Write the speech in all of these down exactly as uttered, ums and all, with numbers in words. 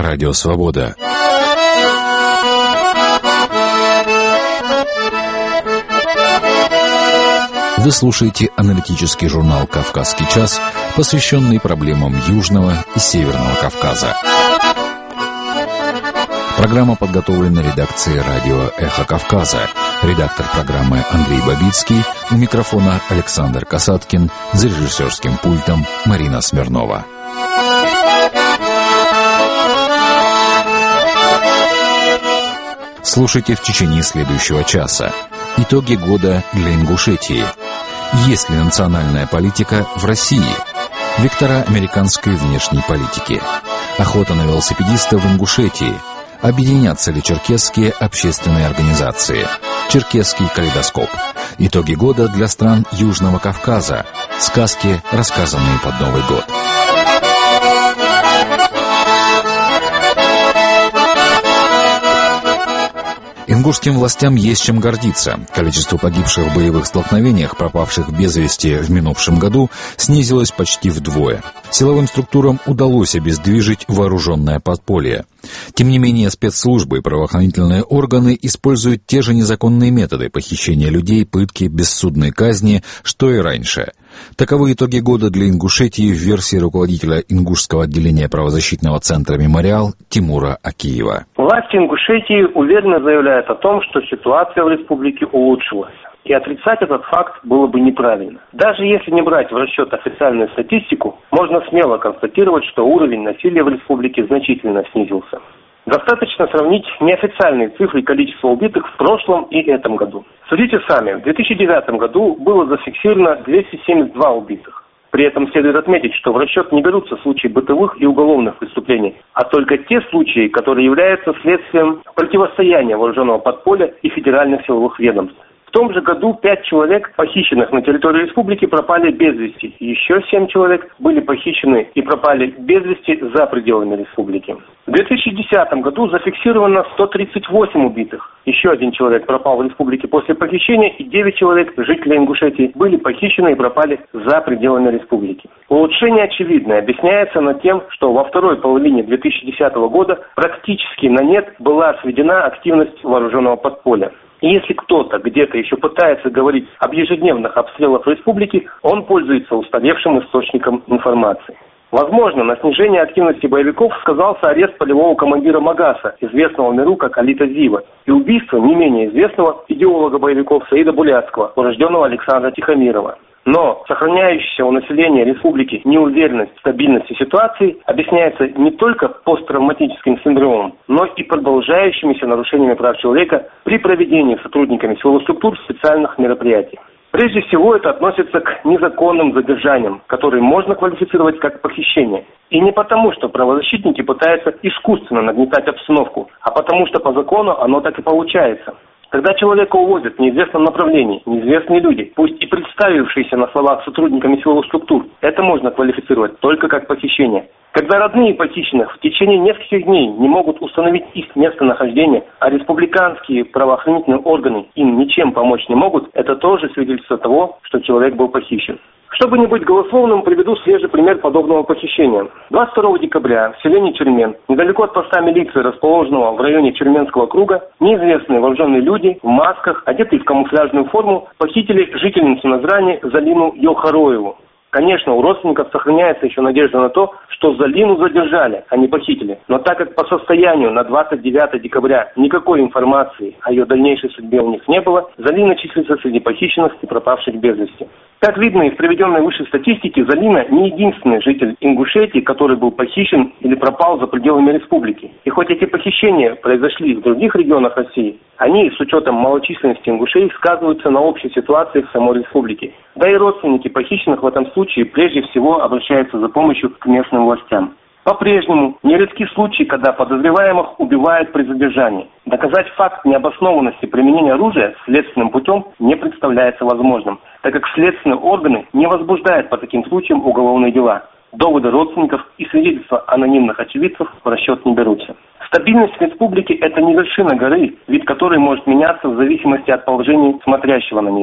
Радио Свобода. Вы слушаете аналитический журнал «Кавказский час», посвященный проблемам Южного и Северного Кавказа. Программа подготовлена редакцией радио «Эхо Кавказа». Редактор программы Андрей Бабицкий. У микрофона Александр Касаткин. За режиссерским пультом Марина Смирнова. Слушайте в течение следующего часа. Итоги года для Ингушетии. Есть ли национальная политика в России? Вектора американской внешней политики. Охота на велосипедиста в Ингушетии. Объединятся ли черкесские общественные организации? Черкесский калейдоскоп. Итоги года для стран Южного Кавказа. Сказки, рассказанные под Новый год. Ингушским властям есть чем гордиться. Количество погибших в боевых столкновениях, пропавших без вести в минувшем году, снизилось почти вдвое. Силовым структурам удалось обездвижить вооруженное подполье. Тем не менее, спецслужбы и правоохранительные органы используют те же незаконные методы похищения людей, пытки, бессудной казни, что и раньше. Таковы итоги года для Ингушетии в версии руководителя Ингушского отделения правозащитного центра «Мемориал» Тимура Акиева. Власти Ингушетии уверенно заявляют о том, что ситуация в республике улучшилась. И отрицать этот факт было бы неправильно. Даже если не брать в расчет официальную статистику, можно смело констатировать, что уровень насилия в республике значительно снизился. Достаточно сравнить неофициальные цифры количества убитых в прошлом и этом году. Судите сами, в две тысячи девятом году было зафиксировано двести семьдесят два убитых. При этом следует отметить, что в расчет не берутся случаи бытовых и уголовных преступлений, а только те случаи, которые являются следствием противостояния вооруженного подполья и федеральных силовых ведомств. В том же году пять человек, похищенных на территории республики, пропали без вести. Еще семь человек были похищены и пропали без вести за пределами республики. В две тысячи десятом году зафиксировано сто тридцать восемь убитых. Еще один человек пропал в республике после похищения, и девять человек, жителей Ингушетии, были похищены и пропали за пределами республики. Улучшение очевидное объясняется над тем, что во второй половине две тысячи десятого года практически на нет была сведена активность вооруженного подполья. И если кто-то где-то еще пытается говорить об ежедневных обстрелах республики, он пользуется устаревшим источником информации. Возможно, на снижение активности боевиков сказался арест полевого командира Магаса, известного в миру как Алита Зива, и убийство не менее известного идеолога боевиков Саида Буляцкого, урожденного Александра Тихомирова. Но сохраняющаяся у населения республики неуверенность в стабильности ситуации объясняется не только посттравматическим синдромом, но и продолжающимися нарушениями прав человека при проведении сотрудниками силовых структур специальных мероприятий. Прежде всего, это относится к незаконным задержаниям, которые можно квалифицировать как похищение. И не потому, что правозащитники пытаются искусственно нагнетать обстановку, а потому что по закону оно так и получается. Когда человека увозят в неизвестном направлении, неизвестные люди, пусть и представившиеся на словах сотрудниками силовых структур, это можно квалифицировать только как похищение. Когда родные похищенных в течение нескольких дней не могут установить их местонахождение, а республиканские правоохранительные органы им ничем помочь не могут, это тоже свидетельство того, что человек был похищен. Чтобы не быть голословным, приведу свежий пример подобного похищения. двадцать второго декабря в селении Чермен, недалеко от поста милиции, расположенного в районе Черменского круга, неизвестные вооруженные люди в масках, одетые в камуфляжную форму, похитили жительницу Назрани Залину Йохароеву. Конечно, у родственников сохраняется еще надежда на то, что Залину задержали, а не похитили. Но так как по состоянию на двадцать девятого декабря никакой информации о ее дальнейшей судьбе у них не было, Залина числится среди похищенных и пропавших без вести. Как видно из приведенной выше статистики, Залина не единственный житель Ингушетии, который был похищен или пропал за пределами республики. И хоть эти похищения произошли в других регионах России, они, с учетом малочисленности ингушей, сказываются на общей ситуации в самой республике. Да и родственники похищенных в этом случае прежде всего обращаются за помощью к местным властям. По-прежнему нередки случаи, когда подозреваемых убивают при задержании. Доказать факт необоснованности применения оружия следственным путем не представляется возможным, так как следственные органы не возбуждают по таким случаям уголовные дела. Доводы родственников и свидетельства анонимных очевидцев в расчет не берутся. Стабильность в республике – это не вершина горы, вид которой может меняться в зависимости от положения смотрящего на нее.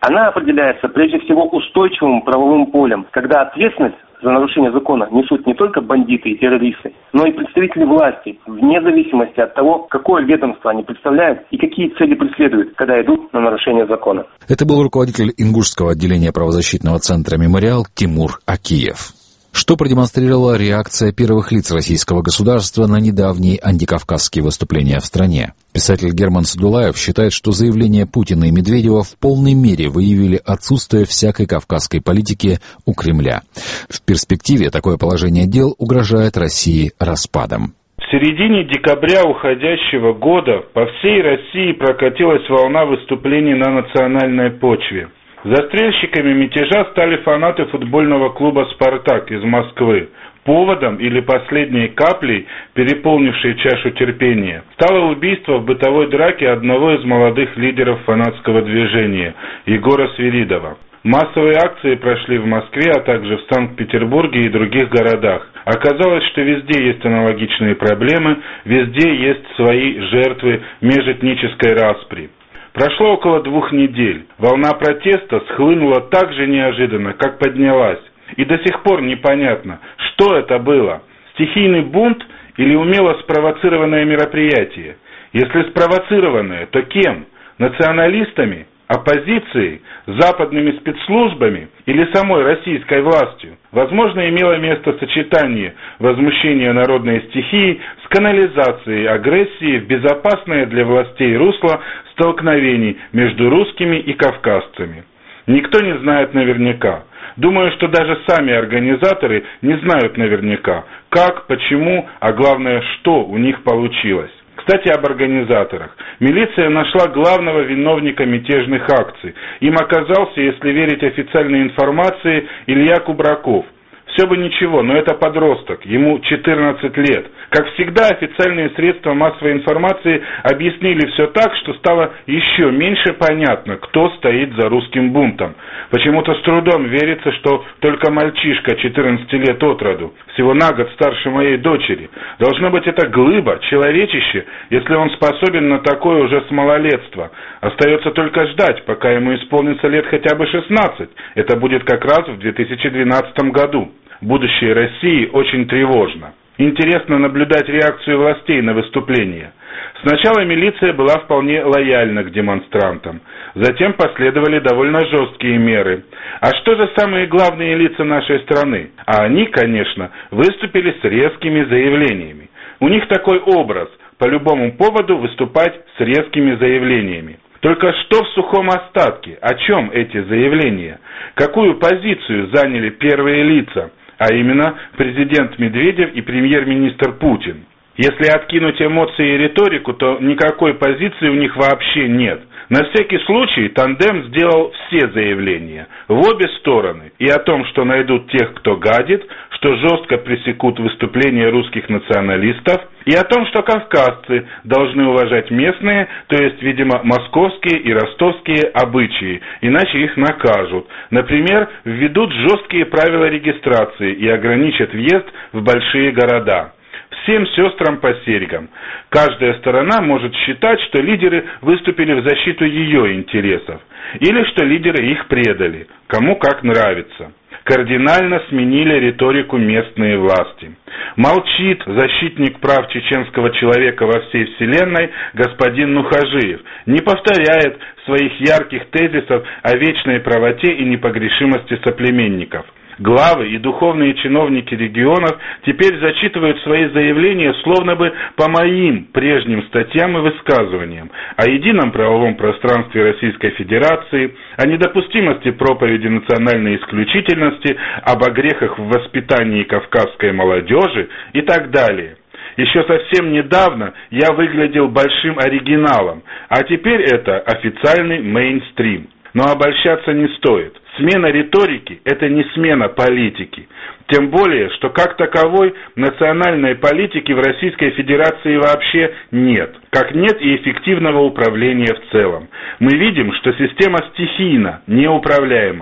Она определяется прежде всего устойчивым правовым полем, когда ответственность за нарушение закона несут не только бандиты и террористы, но и представители власти, вне зависимости от того, какое ведомство они представляют и какие цели преследуют, когда идут на нарушение закона. Это был руководитель Ингушского отделения правозащитного центра «Мемориал» Тимур Акиев. Что продемонстрировала реакция первых лиц российского государства на недавние антикавказские выступления в стране. Писатель Герман Садулаев считает, что заявления Путина и Медведева в полной мере выявили отсутствие всякой кавказской политики у Кремля. В перспективе такое положение дел угрожает России распадом. В середине декабря уходящего года по всей России прокатилась волна выступлений на национальной почве. Застрельщиками мятежа стали фанаты футбольного клуба «Спартак» из Москвы. Поводом или последней каплей, переполнившей чашу терпения, стало убийство в бытовой драке одного из молодых лидеров фанатского движения, Егора Свиридова. Массовые акции прошли в Москве, а также в Санкт-Петербурге и других городах. Оказалось, что везде есть аналогичные проблемы, везде есть свои жертвы межэтнической распри. Прошло около двух недель. Волна протеста схлынула так же неожиданно, как поднялась. И до сих пор непонятно, что это было. Стихийный бунт или умело спровоцированное мероприятие? Если спровоцированное, то кем? Националистами? Оппозицией, западными спецслужбами или самой российской властью? Возможно, имело место сочетание возмущения народной стихии с канализацией агрессии в безопасное для властей русло столкновений между русскими и кавказцами. Никто не знает наверняка. Думаю, что даже сами организаторы не знают наверняка, как, почему, а главное, что у них получилось. Кстати, об организаторах. Милиция нашла главного виновника мятежных акций. Им оказался, если верить официальной информации, Илья Кубраков. Все бы ничего, но это подросток, ему четырнадцать лет. Как всегда, официальные средства массовой информации объяснили все так, что стало еще меньше понятно, кто стоит за русским бунтом. Почему-то с трудом верится, что только мальчишка четырнадцати лет от роду, всего на год старше моей дочери. Должно быть, это глыба, человечище, если он способен на такое уже с малолетства. Остается только ждать, пока ему исполнится лет хотя бы шестнадцать. Это будет как раз в две тысячи двенадцатом году. Будущее России очень тревожно. Интересно наблюдать реакцию властей на выступление. Сначала милиция была вполне лояльна к демонстрантам. Затем последовали довольно жесткие меры. А что же самые главные лица нашей страны? А они, конечно, выступили с резкими заявлениями. У них такой образ – по любому поводу выступать с резкими заявлениями. Только что в сухом остатке? О чем эти заявления? Какую позицию заняли первые лица? А именно президент Медведев и премьер-министр Путин. Если откинуть эмоции и риторику, то никакой позиции у них вообще нет. На всякий случай тандем сделал все заявления в обе стороны. И о том, что найдут тех, кто гадит, что жестко пресекут выступления русских националистов, и о том, что кавказцы должны уважать местные, то есть, видимо, московские и ростовские обычаи, иначе их накажут. Например, введут жесткие правила регистрации и ограничат въезд в большие города. Всем сестрам по серьгам. Каждая сторона может считать, что лидеры выступили в защиту ее интересов, или что лидеры их предали, кому как нравится. Кардинально сменили риторику местные власти. Молчит защитник прав чеченского человека во всей вселенной господин Нухажиев, не повторяет своих ярких тезисов о вечной правоте и непогрешимости соплеменников. Главы и духовные чиновники регионов теперь зачитывают свои заявления словно бы по моим прежним статьям и высказываниям о едином правовом пространстве Российской Федерации, о недопустимости проповеди национальной исключительности, об огрехах в воспитании кавказской молодежи и так далее. Еще совсем недавно я выглядел большим оригиналом, а теперь это официальный мейнстрим. Но обольщаться не стоит. Смена риторики – это не смена политики. Тем более, что как таковой национальной политики в Российской Федерации вообще нет. Как нет и эффективного управления в целом. Мы видим, что система стихийна, неуправляема.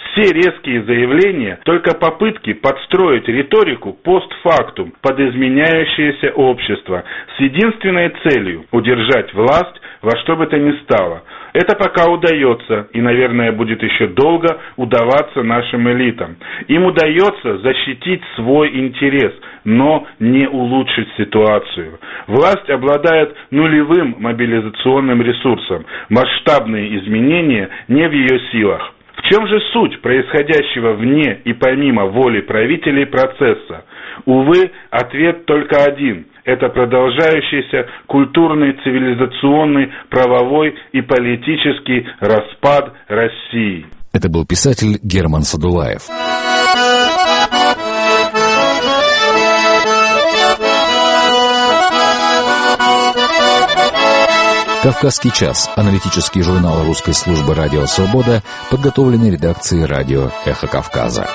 Все резкие заявления – только попытки подстроить риторику постфактум под изменяющееся общество с единственной целью – удержать власть во что бы то ни стало. Это пока удается, и, наверное, будет еще долго удаваться нашим элитам. Им удается защитить свой интерес, но не улучшить ситуацию. Власть обладает нулевым мобилизационным ресурсом. Масштабные изменения не в ее силах. В чем же суть происходящего вне и помимо воли правителей процесса? Увы, ответ только один. Это продолжающийся культурный, цивилизационный, правовой и политический распад России. Это был писатель Герман Садулаев. «Кавказский час» — аналитический журнал русской службы «Радио Свобода», подготовленный редакцией радио «Эхо Кавказа».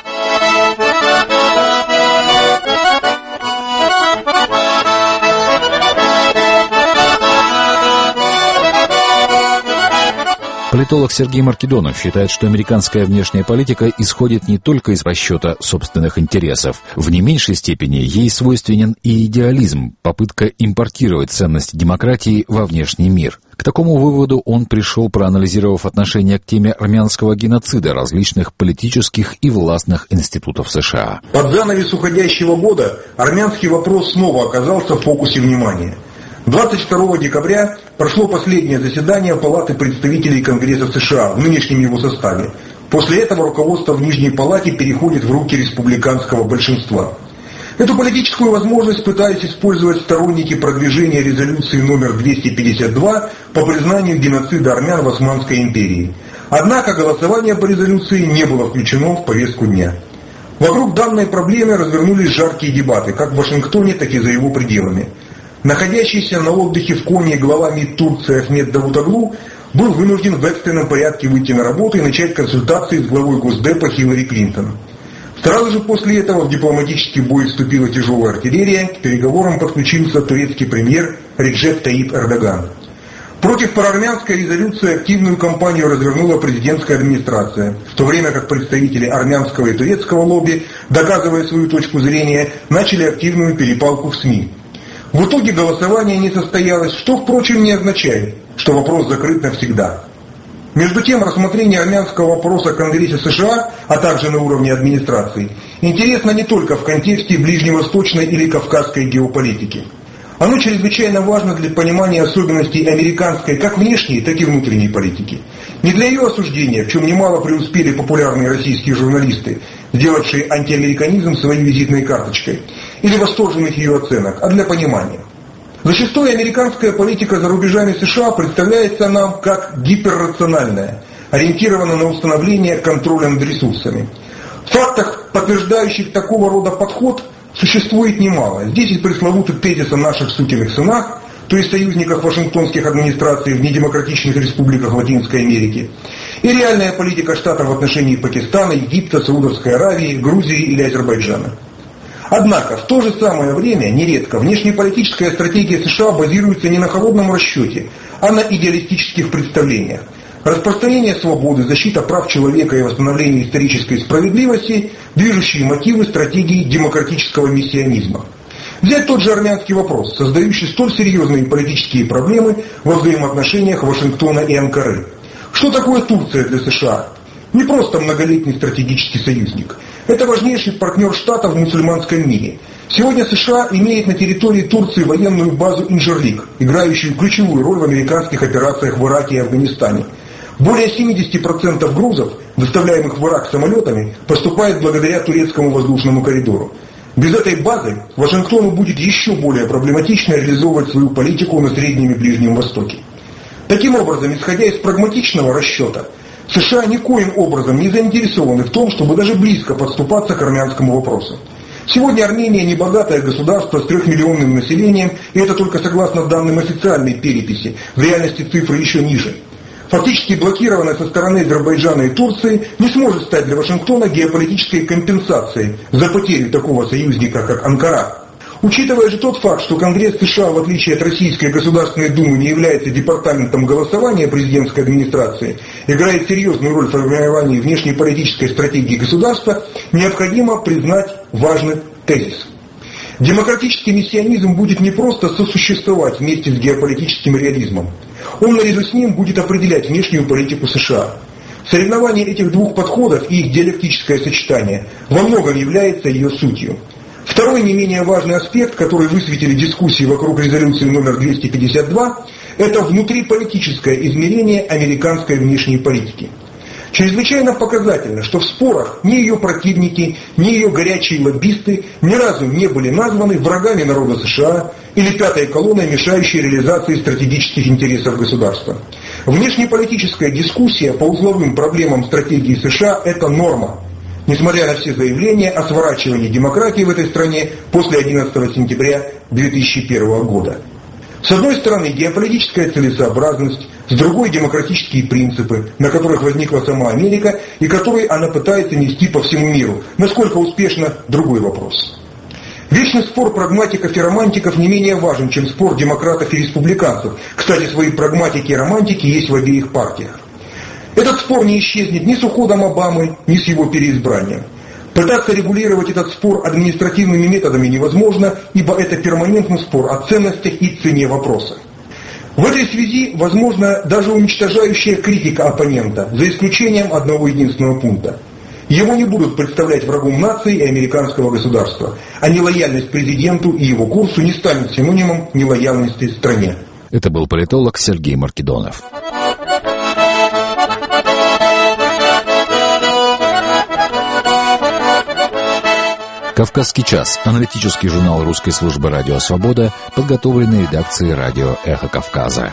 Политолог Сергей Маркедонов считает, что американская внешняя политика исходит не только из расчета собственных интересов. В не меньшей степени ей свойственен и идеализм, попытка импортировать ценности демократии во внешний мир. К такому выводу он пришел, проанализировав отношение к теме армянского геноцида различных политических и властных институтов США. Под занавес уходящего года армянский вопрос снова оказался в фокусе внимания. двадцать второго декабря прошло последнее заседание Палаты представителей Конгресса США в нынешнем его составе. После этого руководство в Нижней Палате переходит в руки республиканского большинства. Эту политическую возможность пытались использовать сторонники продвижения резолюции номер двести пятьдесят два по признанию геноцида армян в Османской империи. Однако голосование по резолюции не было включено в повестку дня. Вокруг данной проблемы развернулись жаркие дебаты, как в Вашингтоне, так и за его пределами. Находящийся на отдыхе в Коне глава МИД Турции Ахмед Давутоглу был вынужден в экстренном порядке выйти на работу и начать консультации с главой Госдепа Хиллари Клинтон. Сразу же после этого в дипломатический бой вступила тяжелая артиллерия, к переговорам подключился турецкий премьер Реджеп Таип Эрдоган. Против проармянской резолюции активную кампанию развернула президентская администрация, в то время как представители армянского и турецкого лобби, доказывая свою точку зрения, начали активную перепалку в СМИ. В итоге голосование не состоялось, что, впрочем, не означает, что вопрос закрыт навсегда. Между тем, рассмотрение армянского вопроса в Конгрессе США, а также на уровне администрации, интересно не только в контексте ближневосточной или кавказской геополитики. Оно чрезвычайно важно для понимания особенностей американской как внешней, так и внутренней политики. Не для ее осуждения, в чем немало преуспели популярные российские журналисты, сделавшие антиамериканизм своей визитной карточкой, или восторженных ее оценок, а для понимания. Зачастую американская политика за рубежами США представляется нам как гиперрациональная, ориентирована на установление контроля над ресурсами. Фактов, подтверждающих такого рода подход, существует немало. Здесь и пресловутый тезис о наших сукиных сынах, то есть союзниках вашингтонских администраций в недемократичных республиках Латинской Америки, и реальная политика штатов в отношении Пакистана, Египта, Саудовской Аравии, Грузии или Азербайджана. Однако в то же самое время нередко внешнеполитическая стратегия США базируется не на холодном расчете, а на идеалистических представлениях. Распространение свободы, защита прав человека и восстановление исторической справедливости – движущие мотивы стратегии демократического мессианизма. Взять тот же армянский вопрос, создающий столь серьезные политические проблемы во взаимоотношениях Вашингтона и Анкары. Что такое Турция для США? Не просто многолетний стратегический союзник. Это важнейший партнер Штатов в мусульманском мире. Сегодня США имеет на территории Турции военную базу Инжерлик, играющую ключевую роль в американских операциях в Ираке и Афганистане. Более семьдесят процентов грузов, доставляемых в Ирак самолетами, поступает благодаря турецкому воздушному коридору. Без этой базы Вашингтону будет еще более проблематично реализовывать свою политику на Среднем и Ближнем Востоке. Таким образом, исходя из прагматичного расчета, США никоим образом не заинтересованы в том, чтобы даже близко подступаться к армянскому вопросу. Сегодня Армения небогатое государство с трехмиллионным населением, и это только согласно данным официальной переписи, в реальности цифры еще ниже. Фактически блокированная со стороны Азербайджана и Турции не сможет стать для Вашингтона геополитической компенсацией за потерю такого союзника, как Анкара. Учитывая же тот факт, что Конгресс США, в отличие от Российской Государственной Думы, не является департаментом голосования президентской администрации, играет серьезную роль в формировании внешнеполитической стратегии государства, необходимо признать важный тезис. Демократический мессианизм будет не просто сосуществовать вместе с геополитическим реализмом. Он наряду с ним будет определять внешнюю политику США. Соревнование этих двух подходов и их диалектическое сочетание во многом является ее сутью. Второй не менее важный аспект, который высветили дискуссии вокруг резолюции номер двести пятьдесят два, это внутриполитическое измерение американской внешней политики. Чрезвычайно показательно, что в спорах ни ее противники, ни ее горячие лоббисты ни разу не были названы врагами народа США или пятой колонной, мешающей реализации стратегических интересов государства. Внешнеполитическая дискуссия по узловым проблемам стратегии США – это норма, несмотря на все заявления о сворачивании демократии в этой стране после одиннадцатого сентября две тысячи первого года. С одной стороны геополитическая целесообразность, с другой демократические принципы, на которых возникла сама Америка и которые она пытается нести по всему миру. Насколько успешно – другой вопрос. Вечный спор прагматиков и романтиков не менее важен, чем спор демократов и республиканцев. Кстати, свои прагматики и романтики есть в обеих партиях. Этот спор не исчезнет ни с уходом Обамы, ни с его переизбранием. Пытаться регулировать этот спор административными методами невозможно, ибо это перманентный спор о ценностях и цене вопроса. В этой связи возможна даже уничтожающая критика оппонента, за исключением одного единственного пункта. Его не будут представлять врагом нации и американского государства, а нелояльность президенту и его курсу не станет синонимом нелояльности стране. Это был политолог Сергей Маркедонов. «Кавказский час» – аналитический журнал русской службы «Радио Свобода», подготовленный редакцией радио «Эхо Кавказа».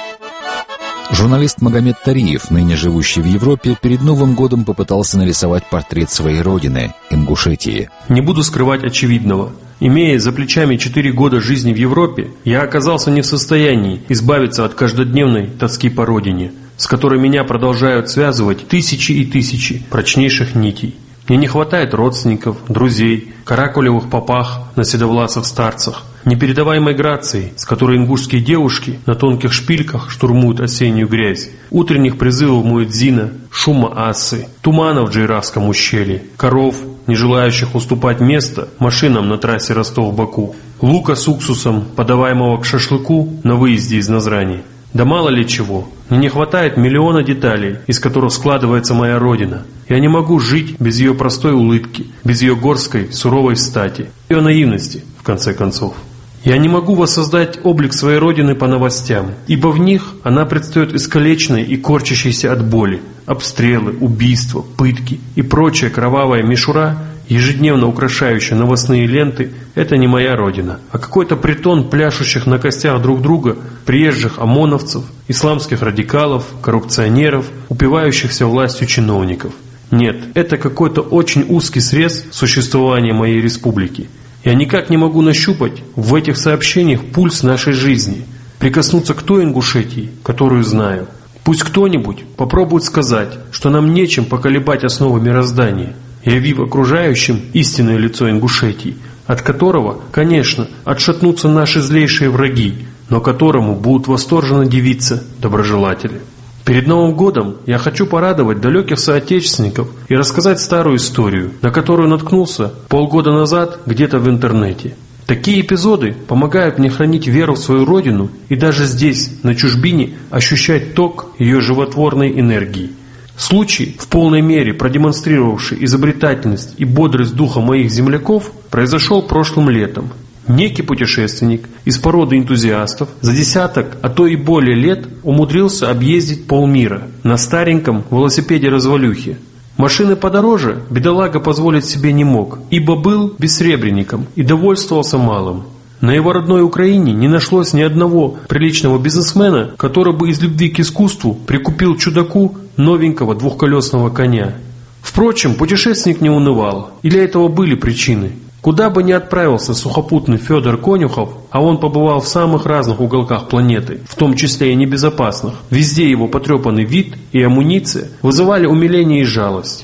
Журналист Магомед Тариев, ныне живущий в Европе, перед Новым годом попытался нарисовать портрет своей родины – Ингушетии. Не буду скрывать очевидного. Имея за плечами четыре года жизни в Европе, я оказался не в состоянии избавиться от каждодневной тоски по родине, с которой меня продолжают связывать тысячи и тысячи прочнейших нитей. Мне не хватает родственников, друзей, каракулевых попах на седовласых старцах, непередаваемой грации, с которой ингушские девушки на тонких шпильках штурмуют осеннюю грязь, утренних призывов муэдзина, шума ассы, тумана в Джейравском ущелье, коров, не желающих уступать место машинам на трассе Ростов-Баку, лука с уксусом, подаваемого к шашлыку на выезде из Назрани. Да мало ли чего, мне не хватает миллиона деталей, из которых складывается моя родина. Я не могу жить без ее простой улыбки, без ее горской, суровой стати, ее наивности, в конце концов. Я не могу воссоздать облик своей родины по новостям, ибо в них она предстает искалеченной и корчащейся от боли. Обстрелы, убийства, пытки и прочая кровавая мишура, ежедневно украшающая новостные ленты, это не моя родина, а какой-то притон пляшущих на костях друг друга приезжих ОМОНовцев, исламских радикалов, коррупционеров, упивающихся властью чиновников. Нет, это какой-то очень узкий срез существования моей республики. Я никак не могу нащупать в этих сообщениях пульс нашей жизни, прикоснуться к той Ингушетии, которую знаю. Пусть кто-нибудь попробует сказать, что нам нечем поколебать основы мироздания, явив окружающим истинное лицо Ингушетии, от которого, конечно, отшатнутся наши злейшие враги, но которому будут восторженно дивиться доброжелатели. Перед Новым годом я хочу порадовать далеких соотечественников и рассказать старую историю, на которую наткнулся полгода назад где-то в интернете. Такие эпизоды помогают мне хранить веру в свою родину и даже здесь, на чужбине, ощущать ток ее животворной энергии. Случай, в полной мере продемонстрировавший изобретательность и бодрость духа моих земляков, произошел прошлым летом. Некий путешественник из породы энтузиастов за десяток, а то и более лет умудрился объездить полмира на стареньком велосипеде-развалюхе. Машины подороже бедолага позволить себе не мог, ибо был бессребренником и довольствовался малым. На его родной Украине не нашлось ни одного приличного бизнесмена, который бы из любви к искусству прикупил чудаку новенького двухколесного коня. Впрочем, путешественник не унывал, и для этого были причины. Куда бы ни отправился сухопутный Федор Конюхов, а он побывал в самых разных уголках планеты, в том числе и небезопасных, везде его потрепанный вид и амуниция вызывали умиление и жалость.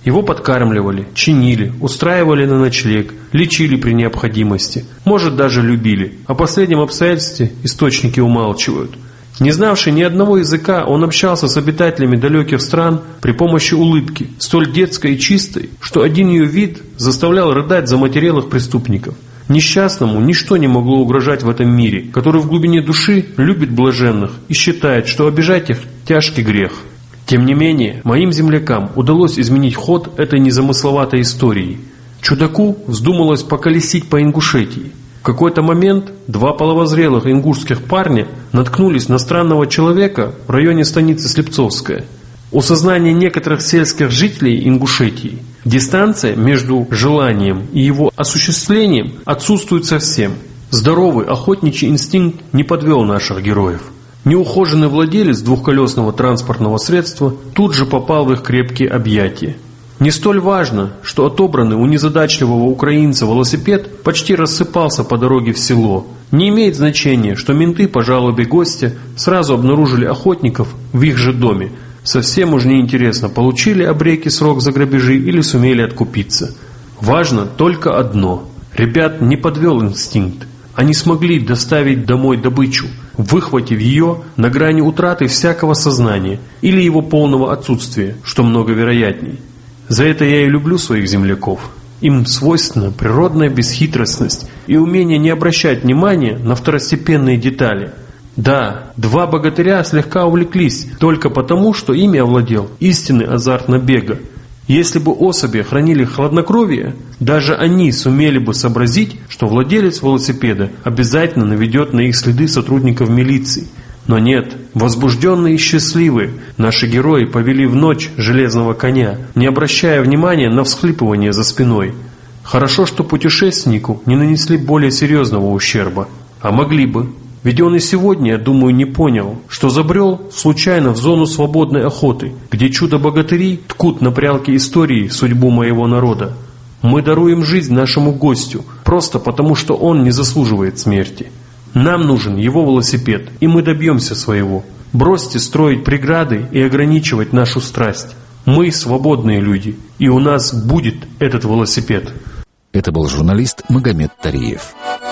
Его подкармливали, чинили, устраивали на ночлег, лечили при необходимости, может, даже любили. О последнем обстоятельстве источники умалчивают. Не знавший ни одного языка, он общался с обитателями далеких стран при помощи улыбки, столь детской и чистой, что один ее вид заставлял рыдать заматерелых преступников. Несчастному ничто не могло угрожать в этом мире, который в глубине души любит блаженных и считает, что обижать их – тяжкий грех. Тем не менее, моим землякам удалось изменить ход этой незамысловатой истории. Чудаку вздумалось поколесить по Ингушетии. В какой-то момент два половозрелых ингушских парня наткнулись на странного человека в районе станицы Слепцовская. У сознания некоторых сельских жителей Ингушетии дистанция между желанием и его осуществлением отсутствует совсем. Здоровый охотничий инстинкт не подвел наших героев. Неухоженный владелец двухколесного транспортного средства тут же попал в их крепкие объятия. Не столь важно, что отобранный у незадачливого украинца велосипед почти рассыпался по дороге в село. Не имеет значения, что менты по жалобе гостя сразу обнаружили охотников в их же доме. Совсем уж неинтересно, получили обреки срок за грабежи или сумели откупиться. Важно только одно. Ребят не подвел инстинкт. Они смогли доставить домой добычу, выхватив ее на грани утраты всякого сознания или его полного отсутствия, что много вероятней. За это я и люблю своих земляков. Им свойственна природная бесхитростность и умение не обращать внимания на второстепенные детали. Да, два богатыря слегка увлеклись только потому, что ими овладел истинный азарт набега. Если бы особи хранили хладнокровие, даже они сумели бы сообразить, что владелец велосипеда обязательно наведет на их следы сотрудников милиции. Но нет, возбужденные и счастливые, наши герои повели в ночь железного коня, не обращая внимания на всхлипывание за спиной. Хорошо, что путешественнику не нанесли более серьезного ущерба. А могли бы. Ведь он и сегодня, я думаю, не понял, что забрел случайно в зону свободной охоты, где чудо-богатыри ткут на прялке истории судьбу моего народа. Мы даруем жизнь нашему гостю, просто потому, что он не заслуживает смерти. Нам нужен его велосипед, и мы добьемся своего. Бросьте строить преграды и ограничивать нашу страсть. Мы свободные люди, и у нас будет этот велосипед. Это был журналист Магомед Тариев.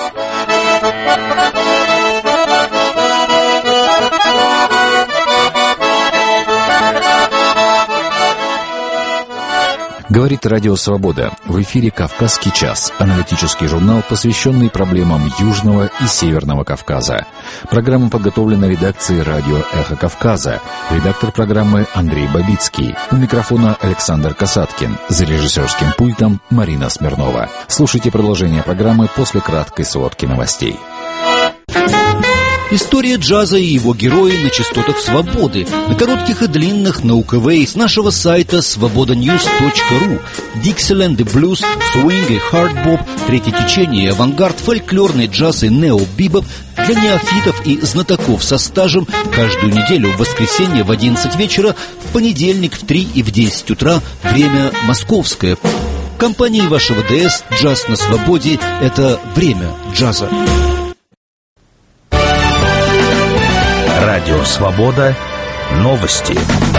Говорит Радио Свобода. В эфире «Кавказский час», аналитический журнал, посвященный проблемам Южного и Северного Кавказа. Программа подготовлена редакцией радио «Эхо Кавказа». Редактор программы Андрей Бабицкий. У микрофона Александр Касаткин. За режиссерским пультом Марина Смирнова. Слушайте продолжение программы после краткой сводки новостей. История джаза и его герои на частотах свободы, на коротких и длинных, на УКВ, с нашего сайта свобода ньюс точка ру. Диксиленд и блюз, свинг и хардбоп, третье течение, авангард, фольклорный джаз и нео-бибоп для неофитов и знатоков со стажем каждую неделю в воскресенье в одиннадцать вечера, в понедельник в три и в десять утра, время московское. В компании вашего ДС «Джаз на свободе» — это время джаза. Радио «Свобода». Новости.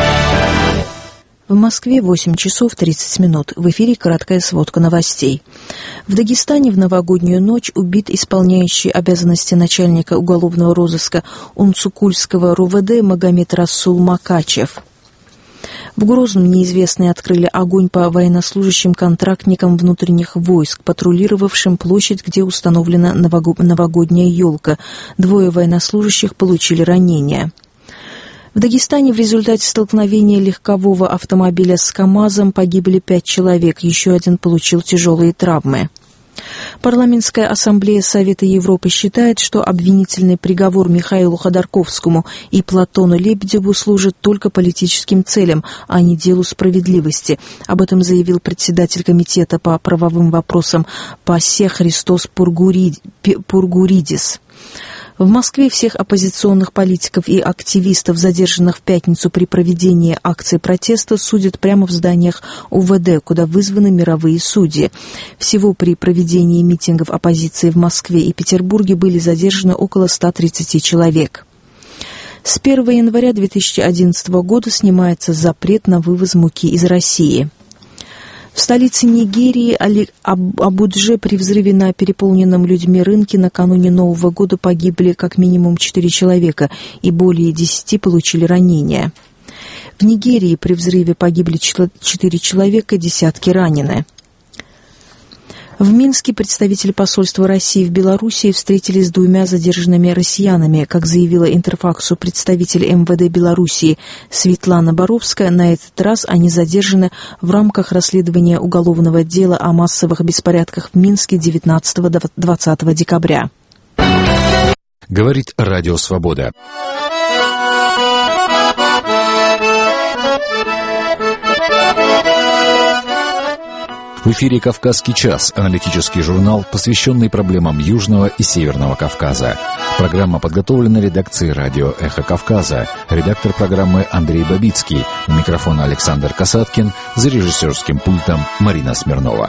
В Москве восемь часов тридцать минут. В эфире краткая сводка новостей. В Дагестане в новогоднюю ночь убит исполняющий обязанности начальника уголовного розыска Унцукульского РУВД Магомед Расул Макачев. В Грозном неизвестные открыли огонь по военнослужащим-контрактникам внутренних войск, патрулировавшим площадь, где установлена новогодняя елка. Двое военнослужащих получили ранения. В Дагестане в результате столкновения легкового автомобиля с КАМАЗом погибли пять человек, еще один получил тяжелые травмы. Парламентская ассамблея Совета Европы считает, что обвинительный приговор Михаилу Ходорковскому и Платону Лебедеву служит только политическим целям, а не делу справедливости. Об этом заявил председатель комитета по правовым вопросам ПАСЕ Христос Пургуридис. В Москве всех оппозиционных политиков и активистов, задержанных в пятницу при проведении акции протеста, судят прямо в зданиях УВД, куда вызваны мировые судьи. Всего при проведении митингов оппозиции в Москве и Петербурге были задержаны около ста тридцати человек. С первого января две тысячи одиннадцатого года снимается запрет на вывоз муки из России. В столице Нигерии Абудже при взрыве на переполненном людьми рынке накануне Нового года погибли как минимум четыре человека и более десяти получили ранения. В Нигерии при взрыве погибли четыре человека, десятки ранены. В Минске представители посольства России в Белоруссии встретились с двумя задержанными россиянами. Как заявила Интерфаксу представитель эм вэ дэ Белоруссии Светлана Боровская, на этот раз они задержаны в рамках расследования уголовного дела о массовых беспорядках в Минске девятнадцатого-двадцатого декабря. Говорит Радио Свобода. В эфире «Кавказский час», аналитический журнал, посвященный проблемам Южного и Северного Кавказа. Программа подготовлена редакцией радио «Эхо Кавказа». Редактор программы Андрей Бабицкий. У микрофона Александр Касаткин. За режиссерским пультом Марина Смирнова.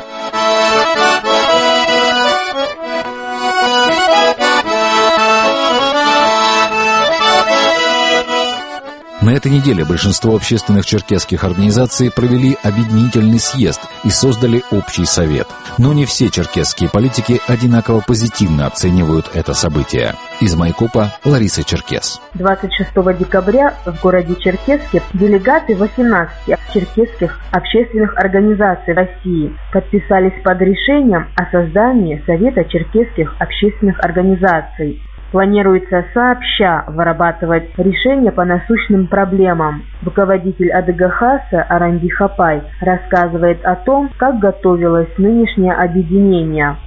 На этой неделе большинство общественных черкесских организаций провели объединительный съезд и создали общий совет. Но не все черкесские политики одинаково позитивно оценивают это событие. Из Майкопа Лариса Черкес. двадцать шестого декабря в городе Черкесске делегаты восемнадцати черкесских общественных организаций России подписались под решением о создании Совета черкесских общественных организаций. Планируется сообща вырабатывать решения по насущным проблемам. Руководитель АДГХАСа Аранди Хапай рассказывает о том, как готовилось нынешнее объединение.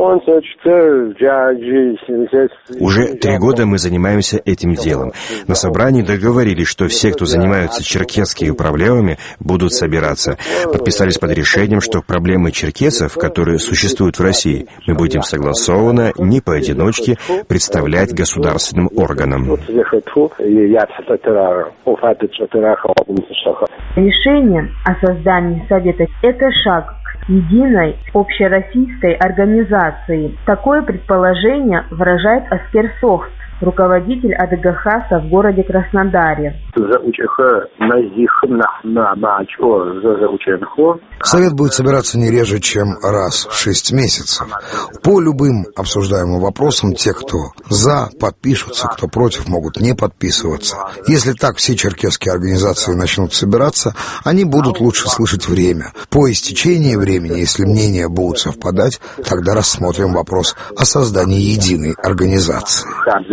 Уже три года мы занимаемся этим делом. На собрании договорились, что все, кто занимаются черкесскими проблемами, будут собираться. Подписались под решением, что проблемы черкесов, которые существуют в России, мы будем согласованно, не поодиночке, представлять государственным органам. Решение о создании Совета – это шаг единой общероссийской организации. Такое предположение выражает Аскер Сохт, руководитель АДГХАСа в городе Краснодаре. Совет будет собираться не реже, чем раз в шесть месяцев. По любым обсуждаемым вопросам те, кто за, подпишутся, кто против, могут не подписываться. Если так все черкесские организации начнут собираться, они будут лучше слышать время. По истечении времени, если мнения будут совпадать, тогда рассмотрим вопрос о создании единой организации.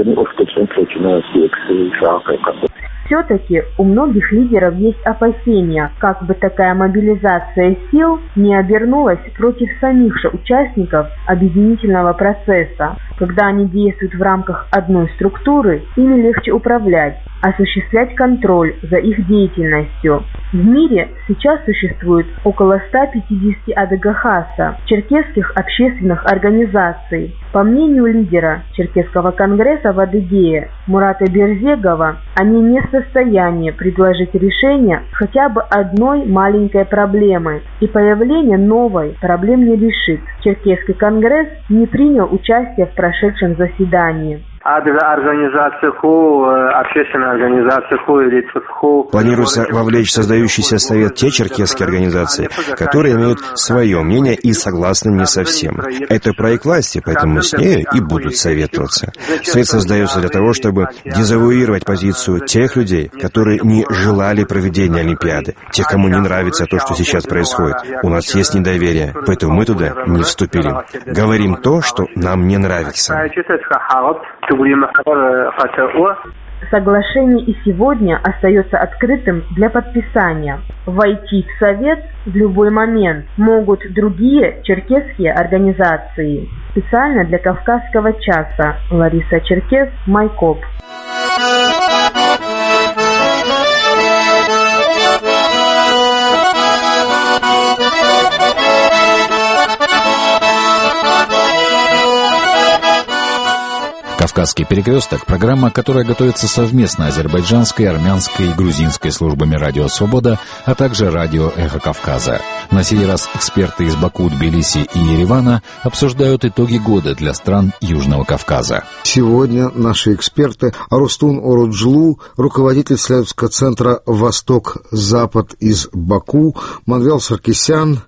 Все-таки у многих лидеров есть опасения, как бы такая мобилизация сил не обернулась против самих же участников объединительного процесса. Когда они действуют в рамках одной структуры, ими легче управлять, осуществлять контроль за их деятельностью. В мире сейчас существует около ста пятидесяти АДГХАСа, черкесских общественных организаций. По мнению лидера Черкесского конгресса в Адыгее Мурата Берзегова, они не в состоянии предложить решение хотя бы одной маленькой проблемы, и появление новой проблем не решит. Черкесский конгресс не принял участие в прошедшем заседании. Планируется вовлечь создающийся совет те черкесские организации, которые имеют свое мнение и согласны не со всем. Это проект власти, поэтому с нею и будут советоваться. Совет создается для того, чтобы дезавуировать позицию тех людей, которые не желали проведения Олимпиады, тех, кому не нравится то, что сейчас происходит. У нас есть недоверие, поэтому мы туда не вступили. Говорим то, что нам не нравится. Соглашение и сегодня остается открытым для подписания. Войти в Совет в любой момент могут другие черкесские организации. Специально для Кавказского часа. Лариса Черкес, Майкоп. «Кавказский перекресток» — программа, которая готовится совместно азербайджанской, армянской и грузинской службами «Радио Свобода», а также радио «Эхо Кавказа». На сей раз эксперты из Баку, Тбилиси и Еревана обсуждают итоги года для стран Южного Кавказа. Сегодня наши эксперты Арустун Оруджлу, руководитель исследовательского центра «Восток-Запад» из Баку, Манвел Саркисян,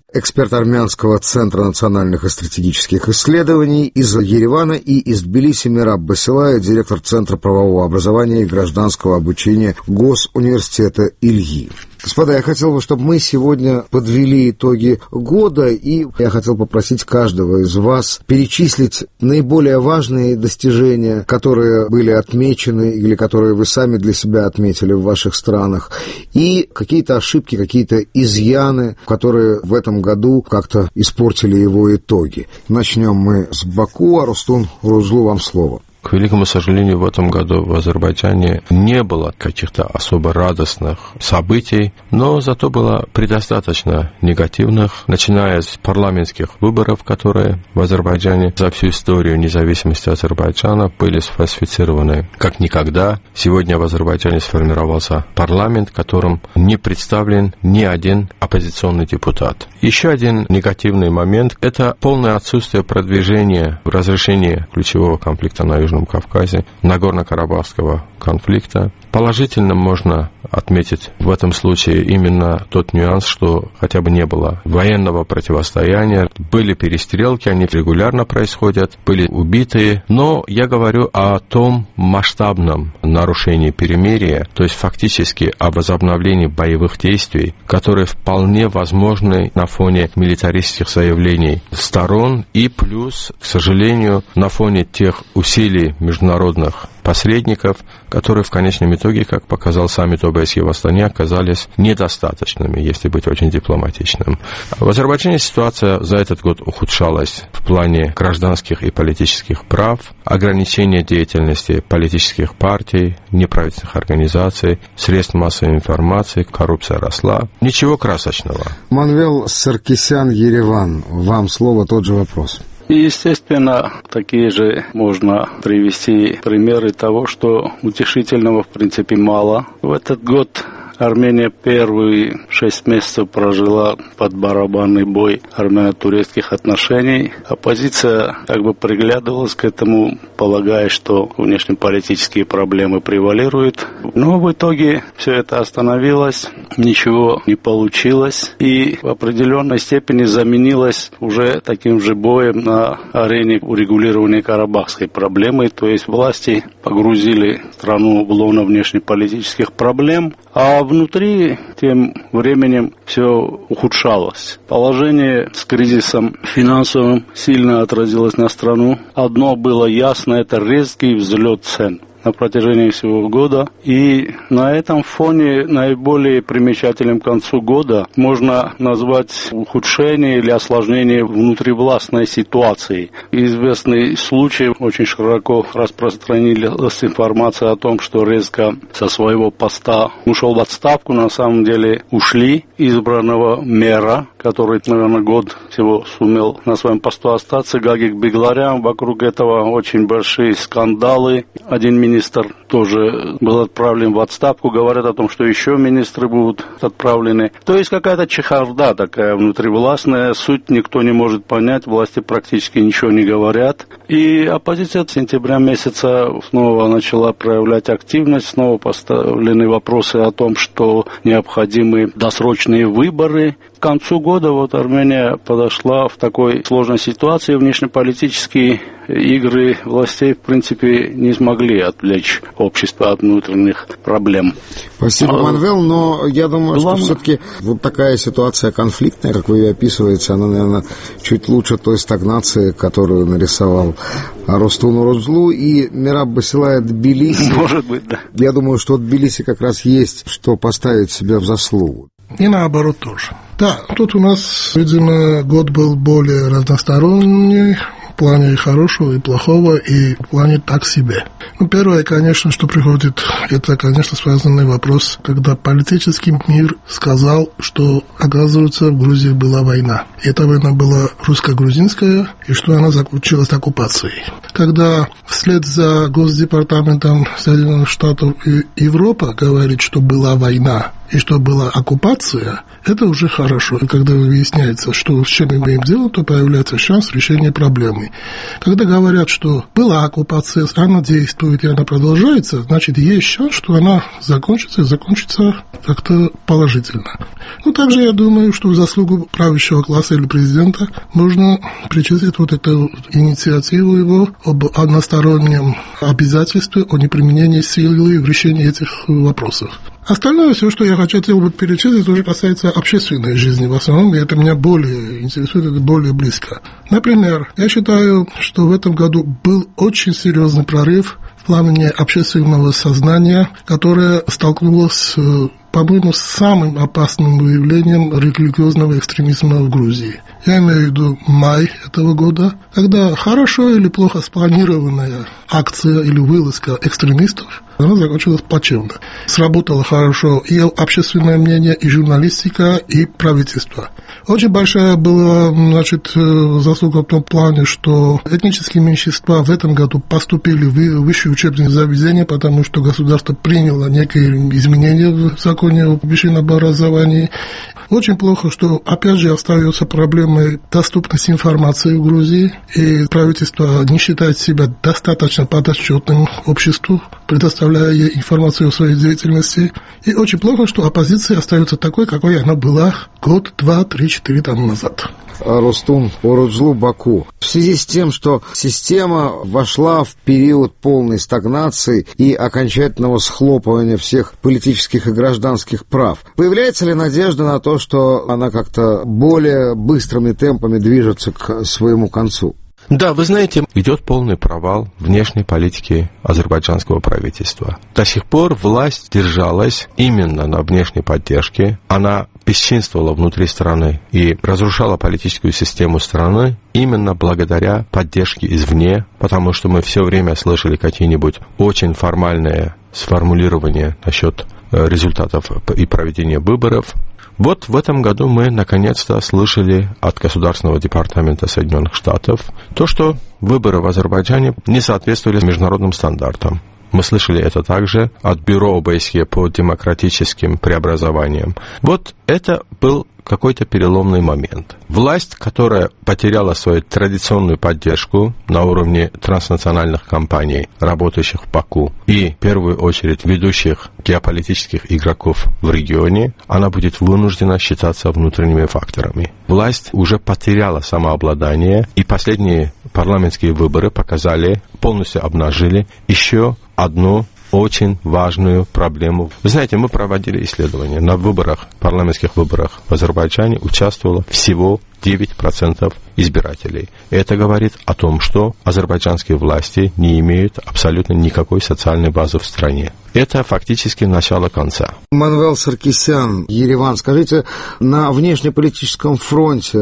эксперт Армянского центра национальных и стратегических исследований, из Еревана, и из Тбилиси Мераб Басилаев, директор Центра правового образования и гражданского обучения Госуниверситета Ильи. Господа, я хотел бы, чтобы мы сегодня подвели итоги года, и я хотел попросить каждого из вас перечислить наиболее важные достижения, которые были отмечены или которые вы сами для себя отметили в ваших странах, и какие-то ошибки, какие-то изъяны, которые в этом году как-то испортили его итоги. Начнем мы с Баку. Арустун Урузлу, вам слово. К великому сожалению, в этом году в Азербайджане не было каких-то особо радостных событий, но зато было предостаточно негативных, начиная с парламентских выборов, которые в Азербайджане за всю историю независимости Азербайджана были сфальсифицированы как никогда. Сегодня в Азербайджане сформировался парламент, в котором не представлен ни один оппозиционный депутат. Еще один негативный момент – это полное отсутствие продвижения в разрешении ключевого конфликта на Южном Кавказе, Нагорно-Карабахского конфликта. Положительно можно отметить в этом случае именно тот нюанс, что хотя бы не было военного противостояния, были перестрелки, они регулярно происходят, были убитые, но я говорю о том масштабном нарушении перемирия, то есть фактически о возобновлении боевых действий, которые вполне возможны на фоне милитаристских заявлений сторон и плюс, к сожалению, на фоне тех усилий международных посредников, которые в конечном итоге, как показал саммит О Бэ Эс Е в Астане, оказались недостаточными, если быть очень дипломатичным. В Азербайджане ситуация за этот год ухудшалась в плане гражданских и политических прав, ограничения деятельности политических партий, неправительственных организаций, средств массовой информации, коррупция росла. Ничего красочного. Манвел Саркисян, Ереван, вам слово, тот же вопрос. И, естественно, такие же можно привести примеры того, что утешительного, в принципе, мало. В этот год Армения первые шесть месяцев прожила под барабанный бой армяно-турецких отношений. Оппозиция как бы приглядывалась к этому, полагая, что внешнеполитические проблемы превалируют. Но в итоге все это остановилось, ничего не получилось и в определенной степени заменилось уже таким же боем на арене урегулирования карабахской проблемы. То есть власти погрузили страну в лоно внешнеполитических проблем, а внутри тем временем все ухудшалось. Положение с кризисом финансовым сильно отразилось на страну. Одно было ясно – это резкий взлет цен на протяжении всего года. И на этом фоне наиболее примечательным к концу года можно назвать ухудшение или осложнение внутривластной ситуации. Известный случай, очень широко распространилась информация о том, что резко со своего поста ушел в отставку, на самом деле ушли избранного мэра, который, наверное, год всего сумел на своем посту остаться, Гагик Бегларян. Вокруг этого очень большие скандалы. Один министр Министр тоже был отправлен в отставку. Говорят о том, что еще министры будут отправлены. То есть какая-то чехарда такая внутривластная. Суть никто не может понять. Власти практически ничего не говорят. И оппозиция с сентября месяца снова начала проявлять активность. Снова поставлены вопросы о том, что необходимы досрочные выборы. К концу года вот Армения подошла в такой сложной ситуации. Внешнеполитические игры властей, в принципе, не смогли отвлечь общество от внутренних проблем. Спасибо, Манвел, но я думаю, Главное... что все-таки вот такая ситуация конфликтная, как вы ее описываете, она, наверное, чуть лучше той стагнации, которую нарисовал Арустун Урузлу и Мераб Басилаев Тбилиси. Может быть, да. Я думаю, что от Тбилиси как раз есть что поставить себя в заслугу. И наоборот тоже. Да, тут у нас, видимо, год был более разносторонний, в плане и хорошего, и плохого, и в плане так себе. Ну, первое, конечно, что приходит, это, конечно, связанный вопрос, когда политический мир сказал, что, оказывается, в Грузии была война. И эта война была русско-грузинская, и что она закончилась оккупацией. Когда вслед за Госдепартаментом Соединенных Штатов и Европа говорит, что была война, и что была оккупация, это уже хорошо. И когда выясняется, что с чем мы имеем дело, то появляется шанс решения проблемы. Когда говорят, что была оккупация, она действует и она продолжается, значит, есть шанс, что она закончится и закончится как-то положительно. Ну, также я думаю, что в заслугу правящего класса или президента можно причислить вот эту инициативу его об одностороннем обязательстве о неприменении силы в решении этих вопросов. Остальное, все, что я хотел бы перечислить, уже касается общественной жизни в основном, и это меня более интересует, это более близко. Например, я считаю, что в этом году был очень серьезный прорыв в плане общественного сознания, которое столкнулось, по-моему, с самым опасным выявлением религиозного экстремизма в Грузии. Я имею в виду май этого года, когда хорошо или плохо спланированная акция или вылазка экстремистов, она закончилась плачевно. Сработало хорошо и общественное мнение, и журналистика, и правительство. Очень большая была, значит, заслуга в том плане, что этнические меньшинства в этом году поступили в высшие учебные заведения, потому что государство приняло некие изменения в законе о высшем образовании. Очень плохо, что опять же остается проблемой доступности информации в Грузии, и правительство не считает себя достаточно подотчетным обществу, предоставляя ей информацию о своей деятельности. И очень плохо, что оппозиция остается такой, какой она была год, два, три, четыре тому назад. Рустум Оруджлу, Баку. В связи с тем, что система вошла в период полной стагнации и окончательного схлопывания всех политических и гражданских прав, появляется ли надежда на то, что она как-то более быстрыми темпами движется к своему концу? Да, вы знаете, идет полный провал внешней политики азербайджанского правительства. До сих пор власть держалась именно на внешней поддержке. Она бесчинствовала внутри страны и разрушала политическую систему страны именно благодаря поддержке извне, потому что мы все время слышали какие-нибудь очень формальные сформулирования насчет результатов и проведения выборов. Вот в этом году мы наконец-то слышали от Государственного департамента Соединенных Штатов то, что выборы в Азербайджане не соответствовали международным стандартам. Мы слышали это также от Бюро ОБСЕ по демократическим преобразованиям. Вот это был какой-то переломный момент. Власть, которая потеряла свою традиционную поддержку на уровне транснациональных компаний, работающих в Баку, и, в первую очередь, ведущих геополитических игроков в регионе, она будет вынуждена считаться внутренними факторами. Власть уже потеряла самообладание, и последние парламентские выборы показали, полностью обнажили еще одну очень важную проблему. Вы знаете, мы проводили исследования. На выборах, парламентских выборах в Азербайджане участвовало всего девять процентов избирателей. Это говорит о том, что азербайджанские власти не имеют абсолютно никакой социальной базы в стране. Это фактически начало конца. Манвел Саркисян, Ереван, скажите, на внешнеполитическом фронте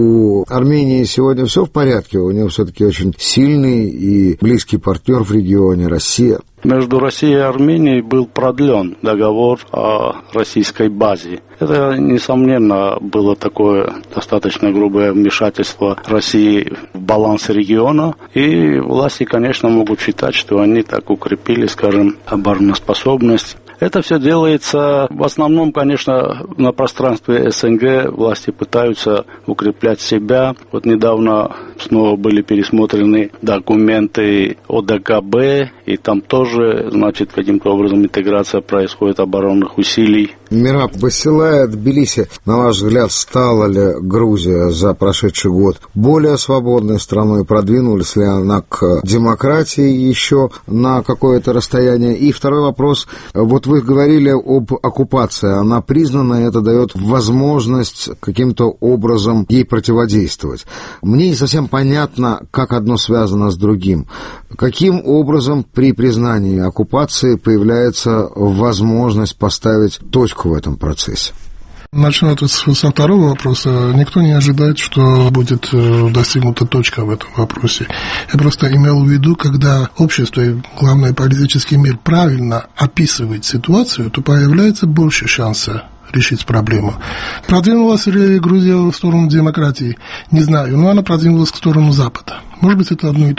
у Армении сегодня все в порядке? У нее все-таки очень сильный и близкий партнер в регионе, Россия. Между Россией и Арменией был продлен договор о российской базе. Это, несомненно, было такое достаточно грубое вмешательство России в баланс региона. И власти, конечно, могут считать, что они так укрепили, скажем, обороноспособность. Это все делается в основном, конечно, на пространстве СНГ. Власти пытаются укреплять себя. Вот недавно снова были пересмотрены документы о ДКБ, и там тоже, значит, каким-то образом интеграция происходит оборонных усилий. Мираб Басилая, Тбилиси, на ваш взгляд, стала ли Грузия за прошедший год более свободной страной? Продвинулась ли она к демократии еще на какое-то расстояние? И второй вопрос. Вот вы говорили об оккупации. Она признана, и это дает возможность каким-то образом ей противодействовать. Мне не совсем понятно, как одно связано с другим. Каким образом при признании оккупации появляется возможность поставить точку в этом процессе? Начну это со второго вопроса. Никто не ожидает, что будет достигнута точка в этом вопросе. Я просто имел в виду, когда общество и, главное, политический мир правильно описывает ситуацию, то появляется больше шанса решить проблему. Продвинулась ли Грузия в сторону демократии? Не знаю, но она продвинулась в сторону Запада. Может быть, это одно и то же.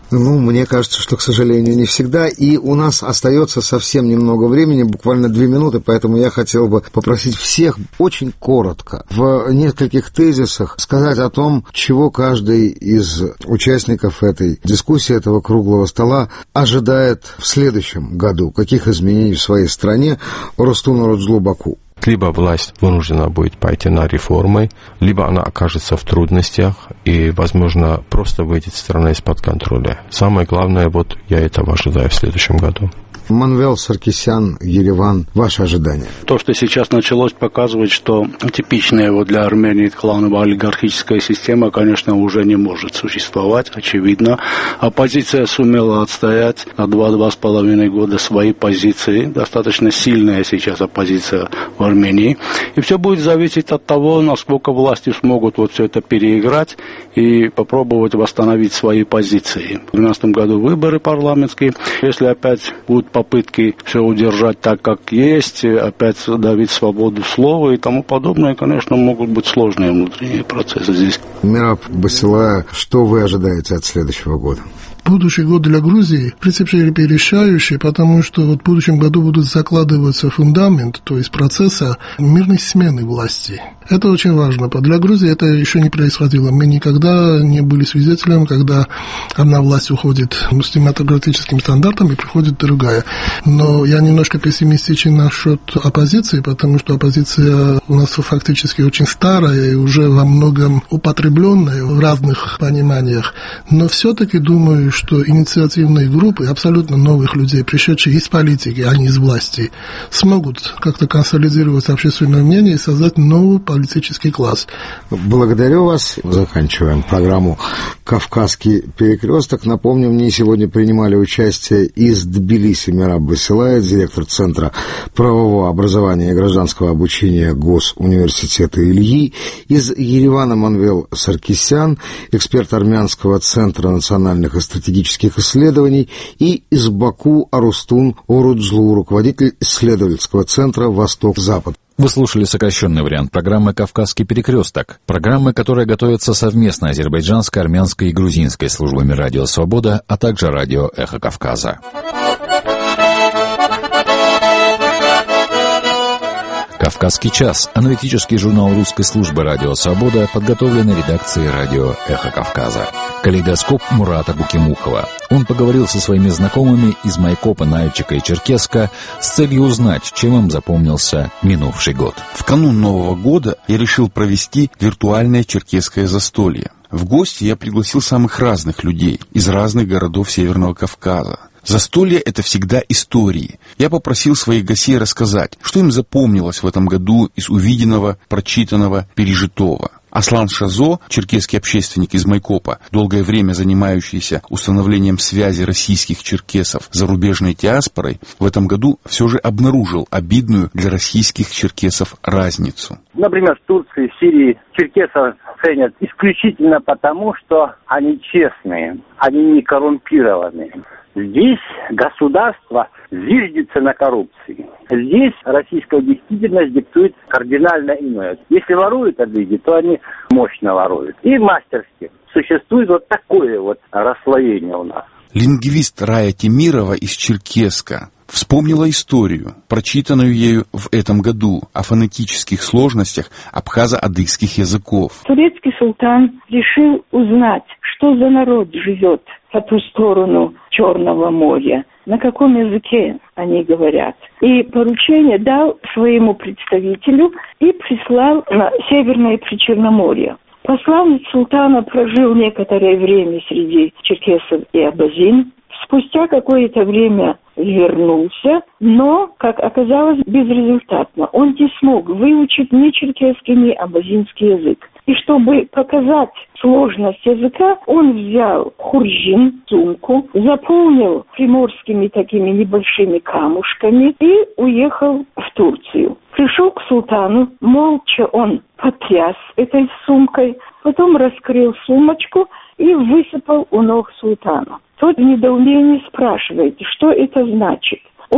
Ну, мне кажется, что, к сожалению, не всегда. И у нас остается совсем немного времени, буквально две минуты, поэтому я хотел бы попросить всех очень коротко, в нескольких тезисах сказать о том, чего каждый из участников этой дискуссии, этого круглого стола ожидает в следующем году, каких изменений в своей стране. Орустун Оруджлу Баку. Либо власть вынуждена будет пойти на реформы, либо она окажется в трудностях и, возможно, просто выйдет страна из-под контроля. Самое главное, вот я этого ожидаю в следующем году. Манвел Саркисян, Ереван, ваши ожидания? То, что сейчас началось, показывает, что типичная вот для Армении кланово-олигархическая система, конечно, уже не может существовать, очевидно. Оппозиция сумела отстоять на два-два с половиной года свои позиции. Достаточно сильная сейчас оппозиция в Армении. И все будет зависеть от того, насколько власти смогут вот все это переиграть и попробовать восстановить свои позиции. В две тысячи двенадцатом году выборы парламентские. Если опять будут попытки все удержать так, как есть, опять давить свободу слова и тому подобное, конечно, могут быть сложные внутренние процессы здесь. Мераб Басилая, что вы ожидаете от следующего года? Будущий год для Грузии, в принципе, решающий, потому что вот в будущем году будут закладываться фундамент, то есть процесса мирной смены власти. Это очень важно. Для Грузии это еще не происходило. Мы никогда не были свидетелем, когда одна власть уходит с демократическим стандартом и приходит другая. Но я немножко пессимистичен насчет оппозиции, потому что оппозиция у нас фактически очень старая и уже во многом употребленная в разных пониманиях. Но все-таки думаю, что инициативные группы абсолютно новых людей, пришедшие из политики, а не из власти, смогут как-то консолидировать общественное мнение и создать новый политический класс. Благодарю вас. Заканчиваем программу «Кавказский перекресток». Напомню, мне сегодня принимали участие из Тбилиси Мераб Басилая, директор Центра правового образования и гражданского обучения Госуниверситета Ильи, из Еревана Манвел Саркисян, эксперт Армянского центра национальных и стратегических исследований, и из Баку Орустун Оруджлу, руководитель исследовательского центра «Восток-Запад». Вы слушали сокращенный вариант программы «Кавказский перекресток». Программы, которая готовится совместно азербайджанской, армянской и грузинской службами «Радио Свобода», а также радио «Эхо Кавказа». «Кавказский час» — аналитический журнал русской службы «Радио Свобода», подготовленный редакцией радио «Эхо Кавказа». Калейдоскоп Мурата Гукимухова. Он поговорил со своими знакомыми из Майкопа, Нальчика и Черкесска с целью узнать, чем им запомнился минувший год. В канун Нового года я решил провести виртуальное черкесское застолье. В гости я пригласил самых разных людей из разных городов Северного Кавказа. Застолье — это всегда истории. Я попросил своих гостей рассказать, что им запомнилось в этом году из увиденного, прочитанного, пережитого. Аслан Шазо, черкесский общественник из Майкопа, долгое время занимающийся установлением связи российских черкесов с зарубежной диаспорой, в этом году все же обнаружил обидную для российских черкесов разницу. Например, в Турции, в Сирии черкесов ценят исключительно потому, что они честные, они не коррумпированные. Здесь государство зиждется на коррупции. Здесь российская действительность диктует кардинально иное. Если воруют люди, то они мощно воруют. И мастерски. Существует вот такое вот расслоение у нас. Лингвист Рая Темирова из Черкесска вспомнила историю, прочитанную ею в этом году, о фонетических сложностях абхазо-адыгских языков. Турецкий султан решил узнать, что за народ живет по ту сторону Черного моря, на каком языке они говорят. И поручение дал своему представителю и прислал на Северное Причерноморье. Посланник султана прожил некоторое время среди черкесов и абазин. Спустя какое-то время вернулся, но, как оказалось, безрезультатно. Он не смог выучить ни черкесский, ни абазинский язык. И чтобы показать сложность языка, он взял хуржин, сумку, заполнил приморскими такими небольшими камушками и уехал в Турцию. Пришел к султану, молча он потряс этой сумкой, потом раскрыл сумочку и высыпал у ног султана. Тот в недоумении спрашивает, что это значит. Он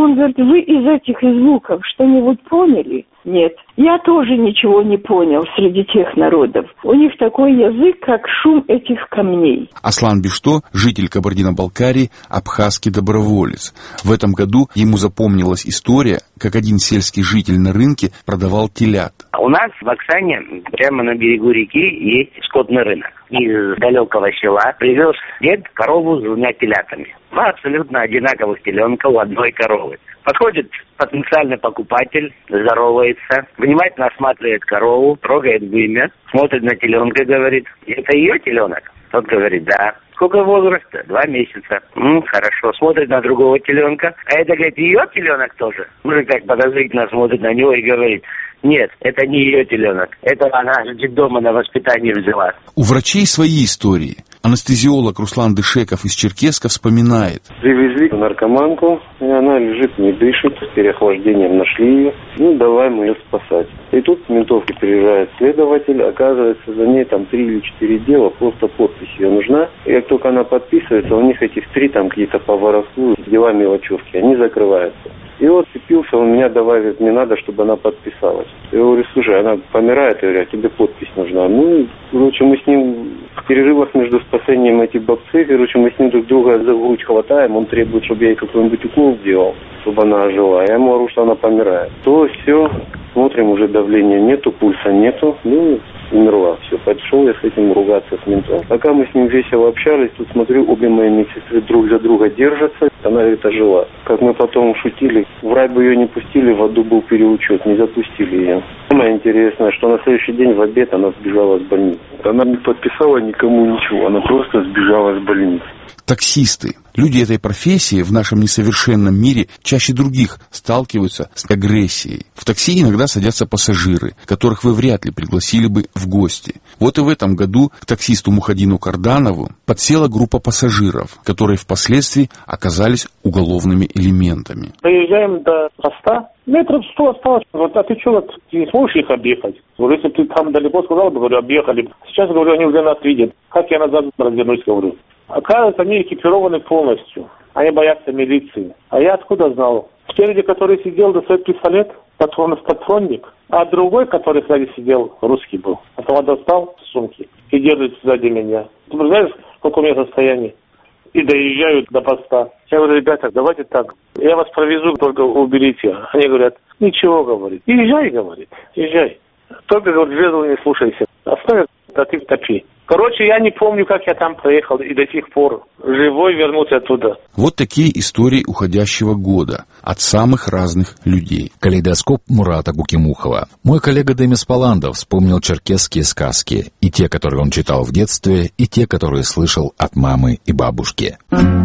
он говорит, вы из этих звуков что-нибудь поняли? Нет. Я тоже ничего не понял среди тех народов. У них такой язык, как шум этих камней. Аслан Бишто, житель Кабардино-Балкарии, абхазский доброволец. В этом году ему запомнилась история, как один сельский житель на рынке продавал телят. У нас в Оксане, прямо на берегу реки, есть скотный рынок. Из далекого села привез дед корову с двумя телятами. Два абсолютно одинаковых теленка у одной коровы. Подходит потенциальный покупатель, здоровается, внимательно осматривает корову, трогает вымя, смотрит на теленка и говорит, это ее теленок? Тот говорит, да. Сколько возраста? Два месяца. М, хорошо. Смотрит на другого теленка. А это, говорит, ее теленок тоже? Мужик так подозрительно смотрит на него и говорит, нет, это не ее теленок. Это она из дома на воспитание взяла. У врачей свои истории. Анестезиолог Руслан Дышеков из Черкесска вспоминает. Привезли наркоманку, и она лежит, не дышит, с переохлаждением нашли ее. Ну, давай мы ее спасать. И тут в ментовке приезжает следователь, оказывается, за ней там три или четыре дела, просто подпись ее нужна. И как только она подписывается, у них этих три там какие-то по воровству, дела мелочевки, они закрываются. И вот цепился он меня, давай, говорит, мне надо, чтобы она подписалась. Я говорю, слушай, она помирает, я говорю, а тебе подпись нужна. Ну, короче, мы с ним в перерывах между спасением этих бобцей, короче, мы с ним друг друга за грудь хватаем, он требует, чтобы я ей какой-нибудь укол сделал, чтобы она ожила. Я ему говорю, что она помирает. То все, смотрим, уже давления нету, пульса нету, ну, умерла. Все, пошел я с этим ругаться с ментом. Пока мы с ним весело общались, тут смотрю, обе мои медсестры друг за друга держатся. Она, говорит, ожила. Как мы потом шутили, в рай бы ее не пустили, в аду был переучет, не запустили ее. Самое интересное, что на следующий день в обед она сбежала с больницы. Она не подписала никому ничего, она просто сбежала с больницы. Таксисты. Люди этой профессии в нашем несовершенном мире чаще других сталкиваются с агрессией. В такси иногда садятся пассажиры, которых вы вряд ли пригласили бы в гости. Вот и в этом году к таксисту Мухаддину Карданову подсела группа пассажиров, которые впоследствии оказались уголовными элементами. Доезжаем до поста, метров сто осталось. Вот, а ты что, вот, не сможешь их объехать? Говорю, если ты там далеко сказал, говорю, объехали. Сейчас, говорю, они уже нас видят. Как я назад развернусь, говорю. Оказывается, они экипированы полностью. Они боятся милиции. А я откуда знал? Спереди, который сидел, достает пистолет, патронник, а другой, который сзади сидел, русский был. Автомат достал с сумки и держит сзади меня. Ты знаешь, сколько у меня состояние? И доезжают до поста. Я говорю, ребята, давайте так. Я вас провезу, только уберите. Они говорят, ничего, говорит. Езжай, говорит, езжай. Только, говорит, жезл не слушайся. Оставят, а ты топи. Короче, я не помню, как я там проехал, и до сих пор живой вернусь оттуда. Вот такие истории уходящего года от самых разных людей. Калейдоскоп Мурата Гукимухова. Мой коллега Демис Паландов вспомнил черкесские сказки. И те, которые он читал в детстве, и те, которые слышал от мамы и бабушки.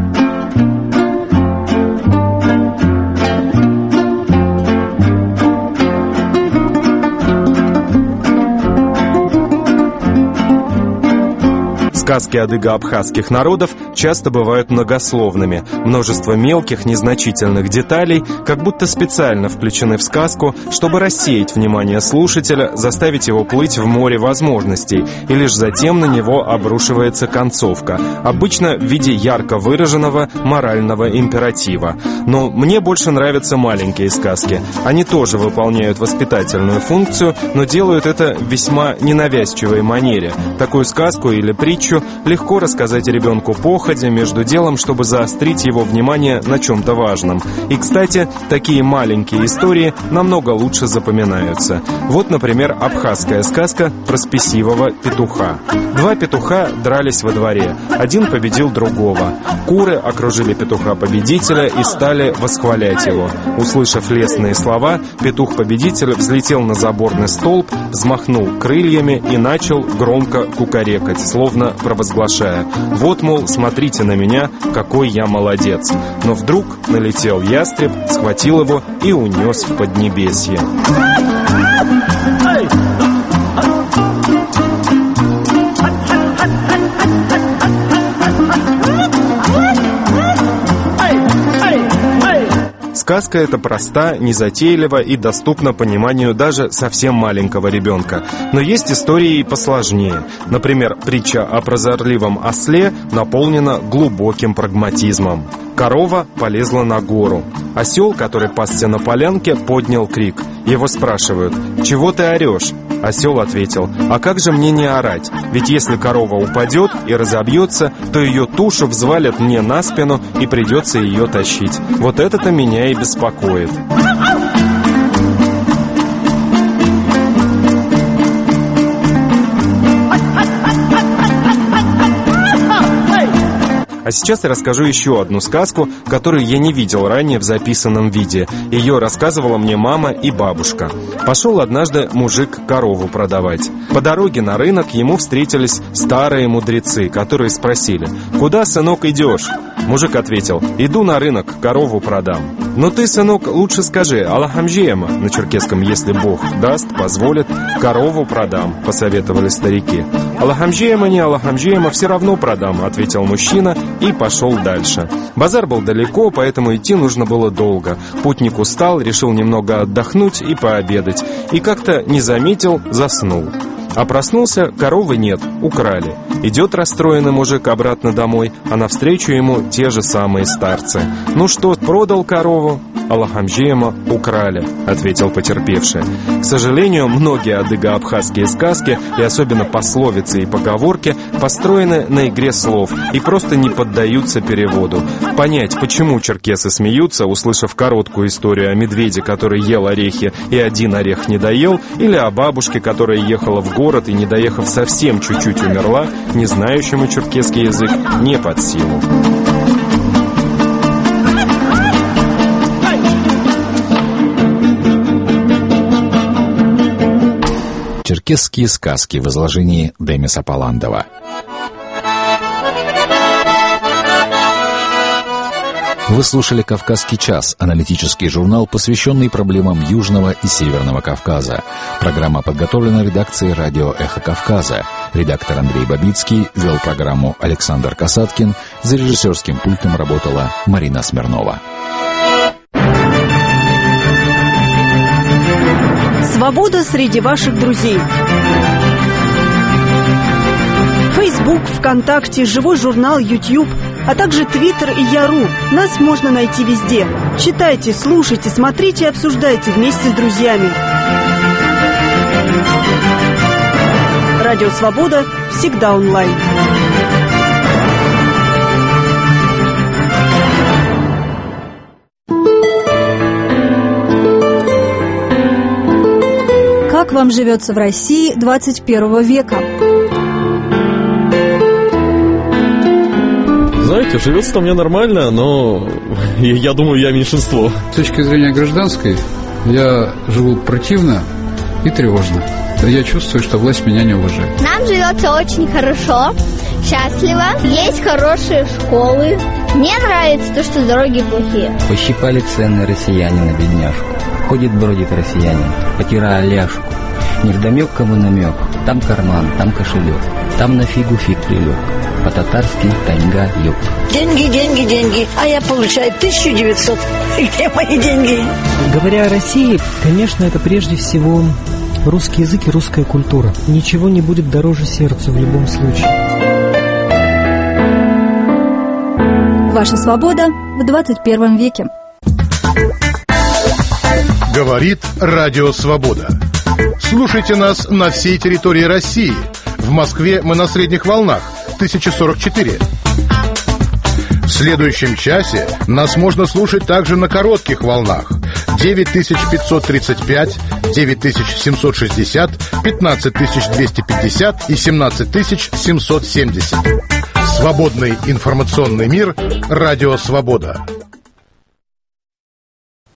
Сказки адыго-абхазских народов часто бывают многословными. Множество мелких, незначительных деталей как будто специально включены в сказку, чтобы рассеять внимание слушателя, заставить его плыть в море возможностей, и лишь затем на него обрушивается концовка, обычно в виде ярко выраженного морального императива. Но мне больше нравятся маленькие сказки. Они тоже выполняют воспитательную функцию, но делают это в весьма ненавязчивой манере. Такую сказку или притчу легко рассказать ребенку походя между делом, чтобы заострить его внимание на чем-то важном. И, кстати, такие маленькие истории намного лучше запоминаются. Вот, например, абхазская сказка про спесивого петуха. Два петуха дрались во дворе. Один победил другого. Куры окружили петуха-победителя и стали восхвалять его. Услышав лестные слова, петух-победитель взлетел на заборный столб, взмахнул крыльями и начал громко кукарекать, словно провозглашая: «Вот, мол, смотрите на меня, какой я молодец». Но вдруг налетел ястреб, схватил его и унес в поднебесье. Сказка эта проста, незатейлива и доступна пониманию даже совсем маленького ребенка. Но есть истории и посложнее. Например, притча о прозорливом осле наполнена глубоким прагматизмом. Корова полезла на гору. Осел, который пасся на полянке, поднял крик. Его спрашивают: «Чего ты орешь?» Осел ответил: «А как же мне не орать? Ведь если корова упадет и разобьется, то ее тушу взвалят мне на спину и придется ее тащить. Вот это-то меня и беспокоит». А сейчас я расскажу еще одну сказку, которую я не видел ранее в записанном виде. Ее рассказывала мне мама и бабушка. Пошел однажды мужик корову продавать. По дороге на рынок ему встретились старые мудрецы, которые спросили: «Куда, сынок, идешь?» Мужик ответил: «Иду на рынок, корову продам». «Но ты, сынок, лучше скажи Аллахамжиема» на черкесском, если Бог даст, позволит, корову продам, посоветовали старики. «Аллахамжиема, не Аллахамжиема, все равно продам», ответил мужчина и пошел дальше. Базар был далеко, поэтому идти нужно было долго. Путник устал, решил немного отдохнуть и пообедать, и как-то не заметил, заснул. А проснулся, коровы нет, украли. Идет расстроенный мужик обратно домой, а навстречу ему те же самые старцы. «Ну что, продал корову?» «Аллахамжиема, украли», — ответил потерпевший. К сожалению, многие адыго-абхазские сказки, и особенно пословицы и поговорки, построены на игре слов и просто не поддаются переводу. Понять, почему черкесы смеются, услышав короткую историю о медведе, который ел орехи и один орех не доел, или о бабушке, которая ехала в город и, не доехав совсем чуть-чуть, умерла, не знающему черкесский язык, не под силу. Черкесские сказки в изложении Демиса Паландова. Вы слушали «Кавказский час» — аналитический журнал, посвященный проблемам Южного и Северного Кавказа. Программа подготовлена редакцией радио «Эхо Кавказа». Редактор Андрей Бабицкий, вел программу Александр Касаткин, за режиссерским пультом работала Марина Смирнова. Свобода среди ваших друзей. Фейсбук, ВКонтакте, живой журнал, Ютьюб, а также Твиттер и Яру. Нас можно найти везде. Читайте, слушайте, смотрите и обсуждайте вместе с друзьями. Радио «Свобода» всегда онлайн. Как вам живется в России двадцать первого века? Знаете, живется-то мне нормально, но я думаю, я меньшинство. С точки зрения гражданской, я живу противно и тревожно. Я чувствую, что власть меня не уважает. Нам живется очень хорошо, счастливо, есть хорошие школы. Мне нравится то, что дороги плохие. Пощипали цены россияне на бедняжку. Ходит, бродит россиянин, потирая ляжку. Невдомек кому намек, там карман, там кошелек, там на фигу фиг прилег, по-татарски таньга юг. Деньги, деньги, деньги, а я получаю тысяча девятьсот. Где мои деньги? Говоря о России, конечно, это прежде всего русский язык и русская культура. Ничего не будет дороже сердцу в любом случае. Ваша свобода в двадцать первом веке. Говорит Радио Свобода. Слушайте нас на всей территории России. В Москве мы на средних волнах тысяча сорок четыре. В следующем часе нас можно слушать также на коротких волнах девять тысяч пятьсот тридцать пять, девять тысяч семьсот шестьдесят, пятнадцать тысяч двести пятьдесят и семнадцать тысяч семьсот семьдесят. Свободный информационный мир. Радио Свобода.